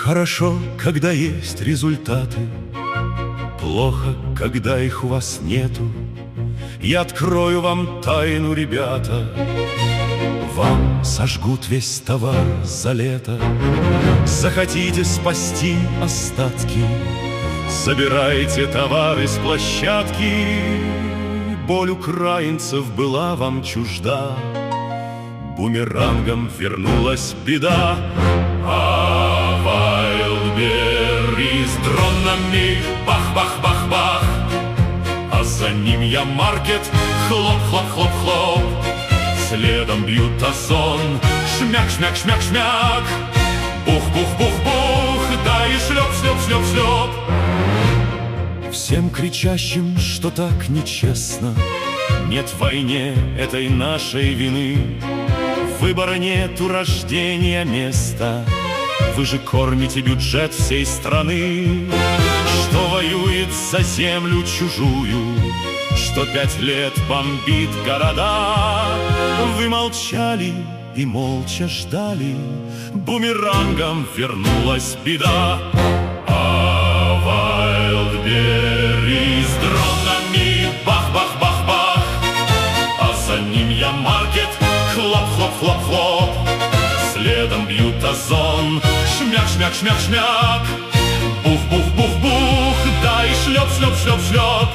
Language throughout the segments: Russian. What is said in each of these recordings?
Хорошо, когда есть результаты, плохо, когда их у вас нету. Я открою вам тайну, ребята, вам сожгут весь товар за лето. Захотите спасти остатки, собирайте товары с площадки. Боль украинцев была вам чужда, бумерангом вернулась беда. А Wildberries дронами бах-бах-бах-бах, а за ним я маркет, хлоп-хлоп-хлоп-хлоп. Следом бьют озон, шмяк-шмяк-шмяк-шмяк, бух-бух-бух-бух, да и шлеп-шлеп-шлеп-шлеп. Всем кричащим, что так нечестно, нет в войне этой нашей вины. Выбора нет у рождения места, вы же кормите бюджет всей страны. Что воюет за землю чужую, что 5 лет бомбит города. Вы молчали и молча ждали, бумерангом вернулась беда. А Wildberries дронами бах-бах-бах-бах, а за ним я маркет, хлоп-хлоп-хлоп-хлоп. Следом бьют озон, шмяк-шмяк-шмяк-шмяк, бух-бух-бух-бух, да и шлеп-шлеп-шлеп-шлеп.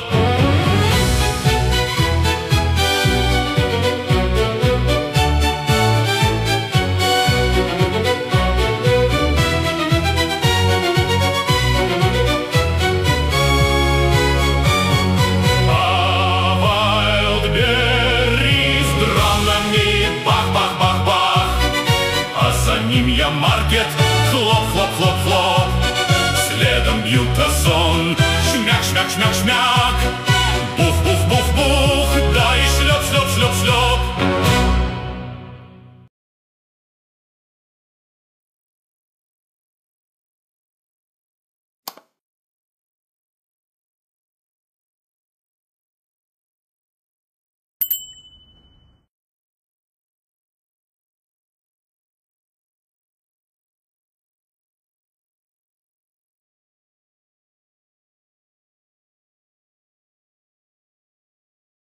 Я маркет, хлоп-хлоп-хлоп-хлоп. Следом бьют озон, шмяк-шмяк-шмяк-шмяк, бух-бух-бух-бух, да